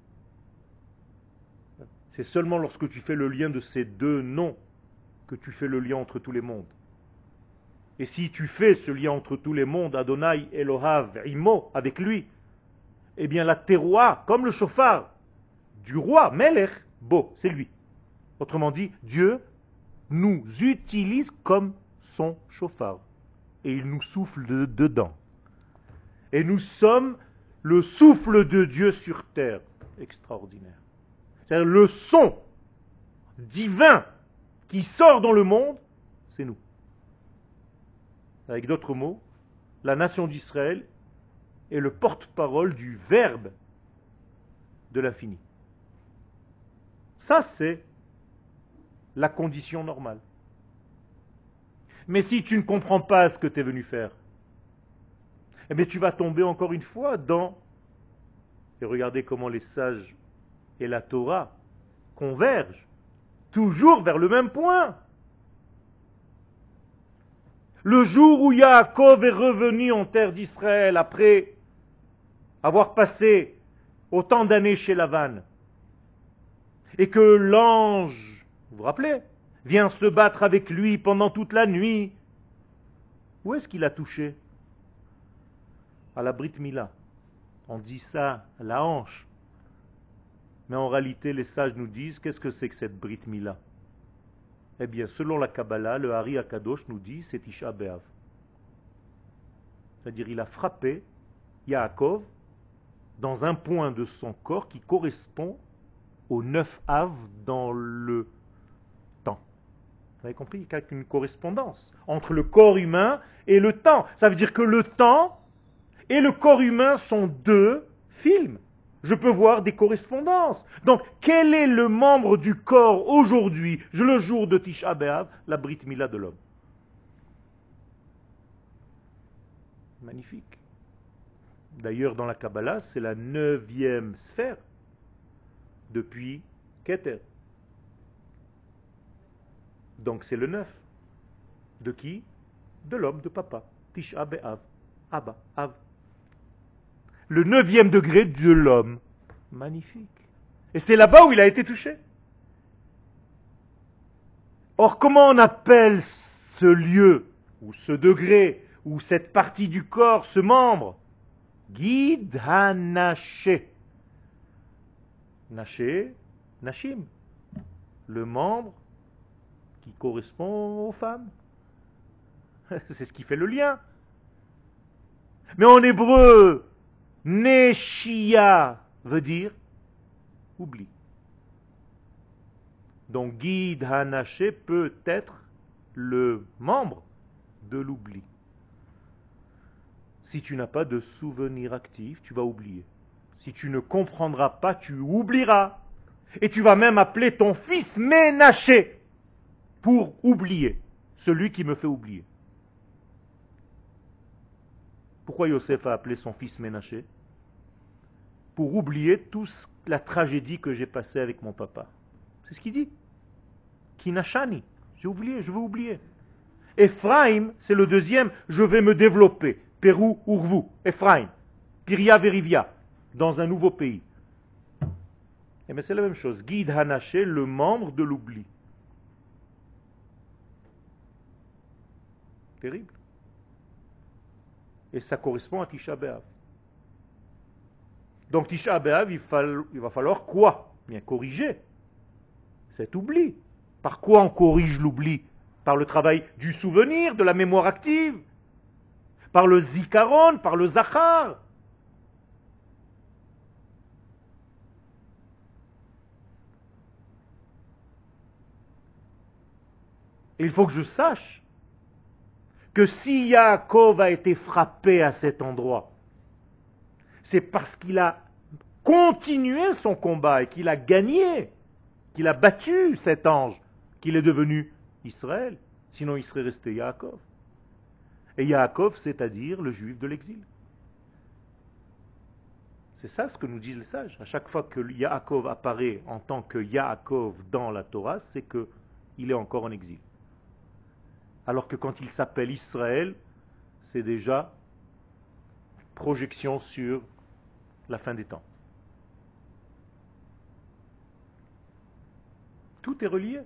C'est seulement lorsque tu fais le lien de ces deux noms que tu fais le lien entre tous les mondes. Et si tu fais ce lien entre tous les mondes, Adonai Elohav imo, avec lui, eh bien la teroua, comme le shofar du roi, Melech, bo, c'est lui. Autrement dit, Dieu nous utilise comme son shofar. Et il nous souffle de, dedans. Et nous sommes le souffle de Dieu sur terre. Extraordinaire. C'est-à-dire le son divin qui sort dans le monde, c'est nous. Avec d'autres mots, la nation d'Israël est le porte-parole du Verbe de l'infini. Ça, c'est la condition normale. Mais si tu ne comprends pas ce que tu es venu faire, eh bien tu vas tomber encore une fois dans... Et regardez comment les sages et la Torah convergent toujours vers le même point. Le jour où Yaakov est revenu en terre d'Israël après avoir passé autant d'années chez Lavan, et que l'ange, vous vous rappelez, vient se battre avec lui pendant toute la nuit, où est-ce qu'il a touché? À la Brit Mila. On dit ça à la hanche. Mais en réalité, les sages nous disent, qu'est-ce que c'est que cette Brit Mila? Eh bien, selon la Kabbalah, le Hari Akadosh nous dit, c'est Tisha B'Av. C'est-à-dire, il a frappé Yaakov dans un point de son corps qui correspond au neuf Av dans le temps. Vous avez compris? Il y a une correspondance entre le corps humain et le temps. Ça veut dire que le temps et le corps humain sont deux films. Je peux voir des correspondances. Donc, quel est le membre du corps aujourd'hui, le jour de Tisha B'Av? La Brit Mila de l'homme. Magnifique. D'ailleurs, dans la Kabbalah, c'est la neuvième sphère depuis Keter. Donc, c'est le neuf. De qui? De l'homme, de papa. Tisha B'Av. Abba, Av. Le neuvième degré de l'homme. Magnifique. Et c'est là-bas où il a été touché. Or, comment on appelle ce lieu, ou ce degré, ou cette partie du corps, ce membre? Guide Hanaché. Naché, Nashim. Le membre qui correspond aux femmes. C'est ce qui fait le lien. Mais en hébreu, Neshia veut dire oubli. Donc Guide Hanaché peut être le membre de l'oubli. Si tu n'as pas de souvenir actif, tu vas oublier. Si tu ne comprendras pas, tu oublieras. Et tu vas même appeler ton fils Ménaché pour oublier, celui qui me fait oublier. Pourquoi Yosef a appelé son fils Ménaché? Pour oublier toute la tragédie que j'ai passée avec mon papa. C'est ce qu'il dit. Kinashani. J'ai oublié, je veux oublier. Ephraim, c'est le deuxième, je vais me développer. Pérou, Urvu, Ephraim, Piria Verivia, dans un nouveau pays. Et bien c'est la même chose. Guide Hanaché, le membre de l'oubli. Terrible. Et ça correspond à Tisha B'Av. Donc Tisha B'Av, il, il va falloir quoi? Bien corriger cet oubli. Par quoi on corrige l'oubli? Par le travail du souvenir, de la mémoire active, par le zikaron, par le zachar. Et il faut que je sache que si Yaakov a été frappé à cet endroit, c'est parce qu'il a continué son combat et qu'il a gagné, qu'il a battu cet ange, qu'il est devenu Israël. Sinon, il serait resté Yaakov. Et Yaakov, c'est-à-dire le juif de l'exil. C'est ça ce que nous disent les sages. À chaque fois que Yaakov apparaît en tant que Yaakov dans la Torah, c'est qu'il est encore en exil. Alors que quand il s'appelle Israël, c'est déjà projection sur la fin des temps. Tout est relié.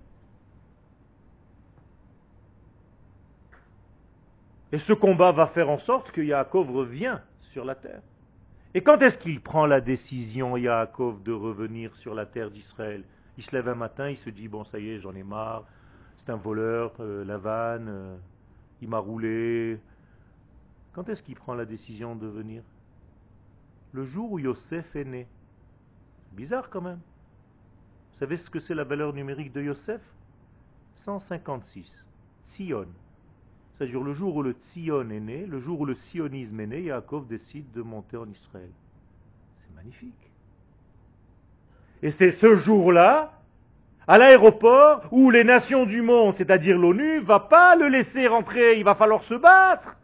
Et ce combat va faire en sorte que Yaakov revient sur la terre. Et quand est-ce qu'il prend la décision, Yaakov, de revenir sur la terre d'Israël? Il se lève un matin, il se dit, bon ça y est, j'en ai marre, c'est un voleur, euh, Lavan, euh, il m'a roulé. Quand est-ce qu'il prend la décision de venir? Le jour où Yosef est né. Bizarre quand même. Vous savez ce que c'est la valeur numérique de Yosef? cent cinquante-six. Sion. C'est-à-dire le jour où le Tzion est né, le jour où le sionisme est né, Yaakov décide de monter en Israël. C'est magnifique. Et c'est ce jour-là, à l'aéroport, où les nations du monde, c'est-à-dire l'ONU, ne va pas le laisser rentrer, il va falloir se battre.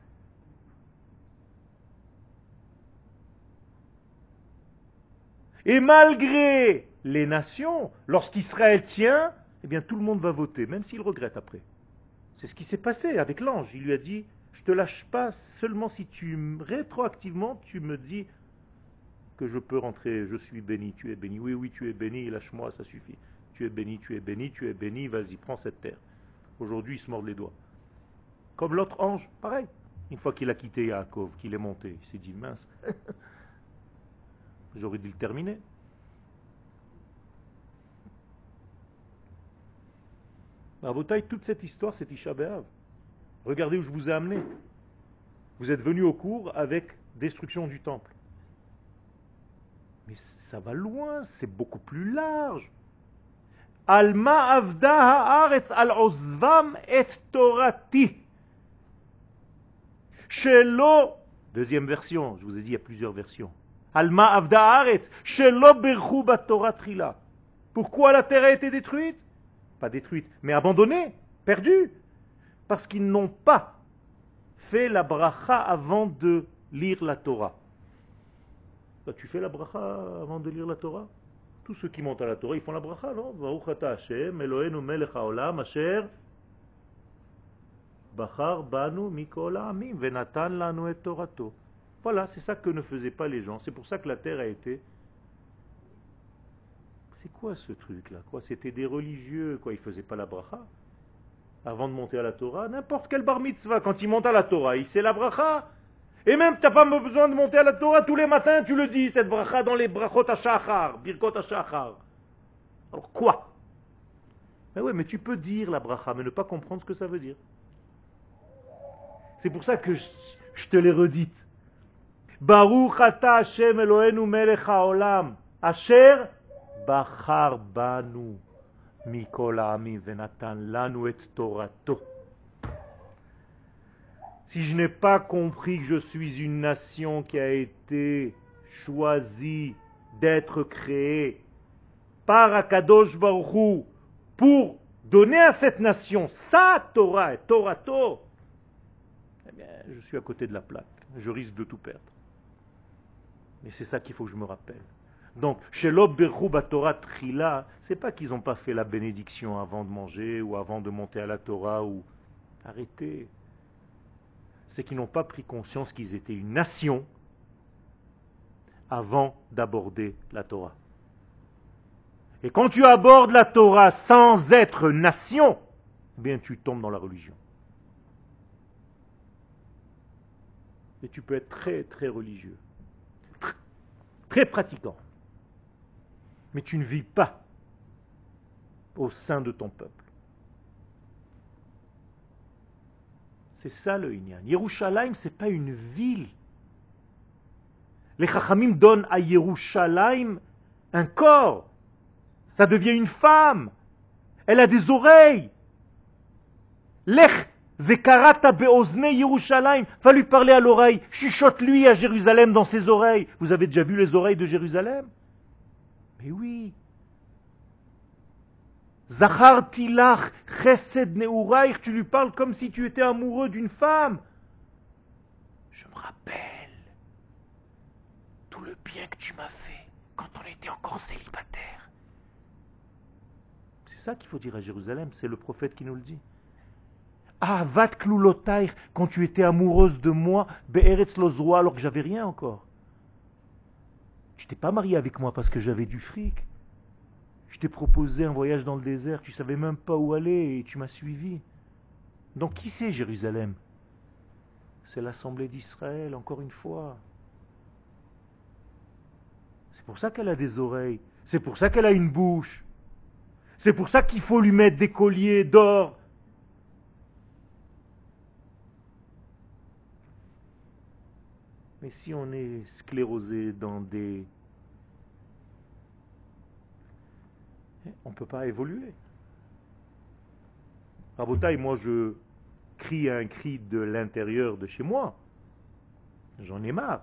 Et malgré les nations, lorsqu'Israël tient, eh bien tout le monde va voter, même s'il regrette après. C'est ce qui s'est passé avec l'ange. Il lui a dit, je te lâche pas seulement si tu, rétroactivement, tu me dis que je peux rentrer, je suis béni, tu es béni. Oui, oui, tu es béni, lâche-moi, ça suffit. Tu es béni, tu es béni, tu es béni, vas-y, prends cette terre. Aujourd'hui, il se mord les doigts. Comme l'autre ange, pareil. Une fois qu'il a quitté Yaakov, qu'il est monté, il s'est dit, mince, j'aurais dû le terminer. Rabotaï, toute cette histoire, c'est Tisha B'Av. Regardez où je vous ai amené. Vous êtes venu au cours avec destruction du temple. Mais ça va loin, c'est beaucoup plus large. Alma avda haaretz al ozvam et torati. Shelo, deuxième version, je vous ai dit il y a plusieurs versions. Alma avda haaretz, shelo berchu batorah trila. Pourquoi la terre a été détruite? Pas détruite, mais abandonnée, perdue. Parce qu'ils n'ont pas fait la bracha avant de lire la Torah. Bah, tu fais la bracha avant de lire la Torah? Tous ceux qui montent à la Torah, ils font la bracha, non? Baruch ata Hashem, Eloheinu melech haolam, asher bachar banu mikol ha'amim, venatan lanu et torato. Voilà, c'est ça que ne faisaient pas les gens. C'est pour ça que la terre a été... C'est quoi ce truc-là, quoi? C'était des religieux, quoi. Ils ne faisaient pas la bracha avant de monter à la Torah. N'importe quel bar mitzvah, quand il monte à la Torah, il sait la bracha. Et même, tu n'as pas besoin de monter à la Torah tous les matins, tu le dis, cette bracha dans les brachot ha-shachar, birkot ha-shachar. Alors quoi? Mais oui, mais tu peux dire la bracha, mais ne pas comprendre ce que ça veut dire. C'est pour ça que je, je te l'ai redite. Baruch ata Hashem Eloheinu melech haolam, asher bachar banu mikol ha'amim venatan lanu et torato. Si je n'ai pas compris que je suis une nation qui a été choisie d'être créée par Akadosh Baruch Hu pour donner à cette nation sa Torah et Torato, eh bien, je suis à côté de la plaque. Je risque de tout perdre. Mais c'est ça qu'il faut que je me rappelle. Donc, chez l'Obberhu Batorah Trila, c'est pas qu'ils n'ont pas fait la bénédiction avant de manger ou avant de monter à la Torah ou arrêtez. C'est qu'ils n'ont pas pris conscience qu'ils étaient une nation avant d'aborder la Torah. Et quand tu abordes la Torah sans être nation, eh bien tu tombes dans la religion. Et tu peux être très très religieux, très pratiquant, mais tu ne vis pas au sein de ton peuple. C'est ça le Inyan. Yerushalayim, ce n'est pas une ville. Les Chachamim donnent à Yerushalayim un corps. Ça devient une femme. Elle a des oreilles. Lech vekarata beozne Yerushalayim. Va lui parler à l'oreille. Chuchote-lui à Jérusalem dans ses oreilles. Vous avez déjà vu les oreilles de Jérusalem? Mais oui. Zacharti lach chesed neuraich, tu lui parles comme si tu étais amoureux d'une femme. Je me rappelle tout le bien que tu m'as fait quand on était encore célibataire. C'est ça qu'il faut dire à Jérusalem, c'est le prophète qui nous le dit. Ahavat klulotaich, quand tu étais amoureuse de moi, be'eretz lozroa, alors que j'avais rien encore. Tu t'es pas marié avec moi parce que j'avais du fric. Je t'ai proposé un voyage dans le désert, tu ne savais même pas où aller et tu m'as suivi. Donc qui c'est Jérusalem? C'est l'Assemblée d'Israël, encore une fois. C'est pour ça qu'elle a des oreilles, c'est pour ça qu'elle a une bouche, c'est pour ça qu'il faut lui mettre des colliers d'or. Mais si on est sclérosé dans des... on ne peut pas évoluer. Rabotaï, moi je crie un cri de l'intérieur de chez moi. J'en ai marre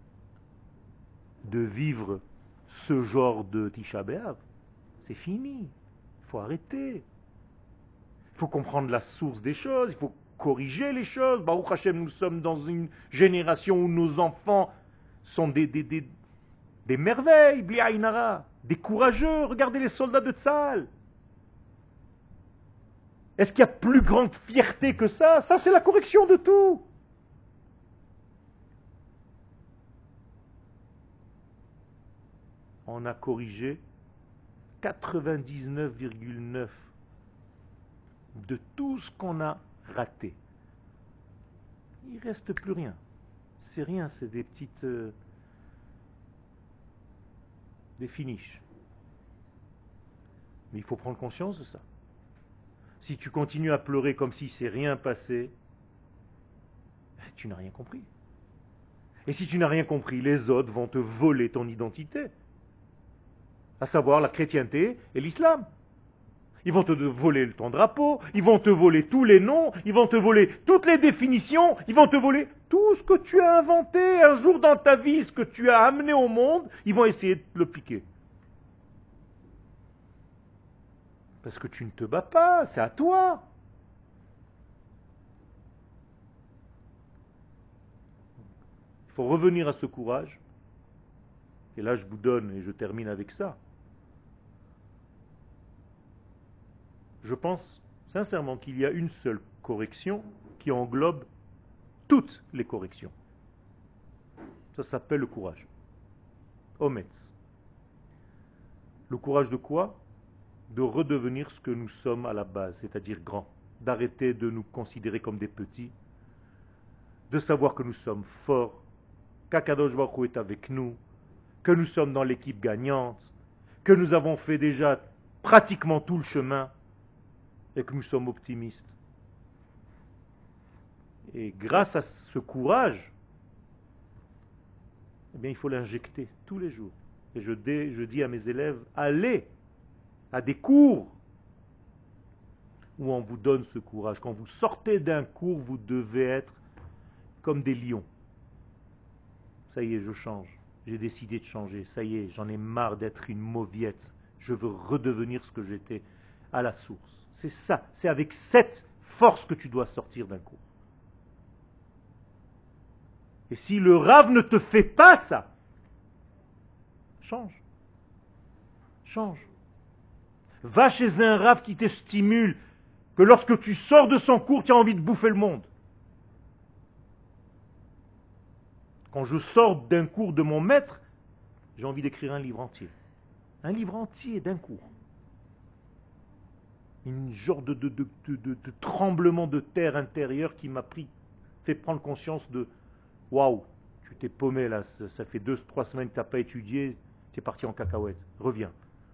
de vivre ce genre de Tisha B'Av. C'est fini. Il faut arrêter. Il faut comprendre la source des choses. Il faut corriger les choses. Baruch Hashem, nous sommes dans une génération où nos enfants sont des, des, des, des merveilles, Bli Ayin Hara. Des courageux, regardez les soldats de Tzahal. Est-ce qu'il y a plus grande fierté que ça? Ça, c'est la correction de tout. On a corrigé quatre-vingt-dix-neuf virgule neuf de tout ce qu'on a raté. Il ne reste plus rien. C'est rien, c'est des petites... Euh, des finishes. Mais il faut prendre conscience de ça. Si tu continues à pleurer comme si c'est rien passé, tu n'as rien compris. Et si tu n'as rien compris, les autres vont te voler ton identité, à savoir la chrétienté et l'islam. Ils vont te voler ton drapeau, ils vont te voler tous les noms, ils vont te voler toutes les définitions, ils vont te voler tout ce que tu as inventé un jour dans ta vie, ce que tu as amené au monde, ils vont essayer de le piquer. Parce que tu ne te bats pas, c'est à toi. Il faut revenir à ce courage. Et là, je vous donne, et je termine avec ça. Je pense sincèrement qu'il y a une seule correction qui englobe toutes les corrections. Ça s'appelle le courage. Ometz. Le courage de quoi? De redevenir ce que nous sommes à la base, c'est-à-dire grands. D'arrêter de nous considérer comme des petits. De savoir que nous sommes forts, qu'Akadosh Baruch Hu est avec nous, que nous sommes dans l'équipe gagnante, que nous avons fait déjà pratiquement tout le chemin et que nous sommes optimistes. Et grâce à ce courage, eh bien, il faut l'injecter tous les jours. Et je, dé, je dis à mes élèves, allez à des cours où on vous donne ce courage. Quand vous sortez d'un cours, vous devez être comme des lions. Ça y est, je change. J'ai décidé de changer. Ça y est, j'en ai marre d'être une mauviette. Je veux redevenir ce que j'étais à la source. C'est ça. C'est avec cette force que tu dois sortir d'un cours. Et si le rave ne te fait pas ça, change. Change. Va chez un rave qui te stimule, que lorsque tu sors de son cours, tu as envie de bouffer le monde. Quand je sors d'un cours de mon maître, j'ai envie d'écrire un livre entier. Un livre entier d'un cours. Une genre de, de, de, de, de, de tremblement de terre intérieur qui m'a pris, fait prendre conscience de waouh, tu t'es paumé là, ça, ça fait deux, trois semaines que tu n'as pas étudié, tu es parti en cacahuète. Reviens.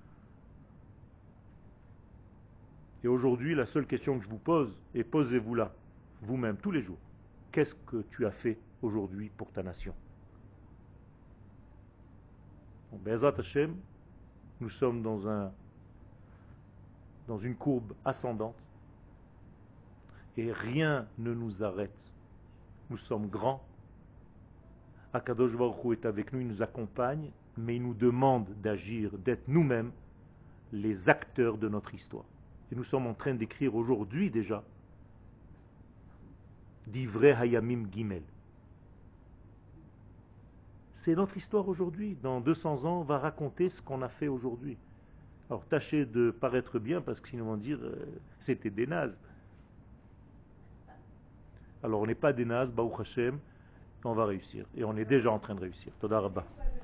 Et aujourd'hui, la seule question que je vous pose, et posez-vous-la, vous-même, tous les jours. Qu'est-ce que tu as fait aujourd'hui pour ta nation? Bon, Be'ezrat Hashem, nous sommes dans, un, dans une courbe ascendante et rien ne nous arrête. Nous sommes grands. Akadosh Baruch Hu est avec nous, il nous accompagne, mais il nous demande d'agir, d'être nous-mêmes les acteurs de notre histoire. Et nous sommes en train d'écrire aujourd'hui déjà Divrei Hayamim Gimel. C'est notre histoire aujourd'hui. Dans deux cents ans, on va raconter ce qu'on a fait aujourd'hui. Alors tâchez de paraître bien, parce que sinon on va dire euh, c'était des nazes. Alors on n'est pas des nazes, Baruch Hashem, on va réussir. Et on est déjà en train de réussir. Toda Rabba.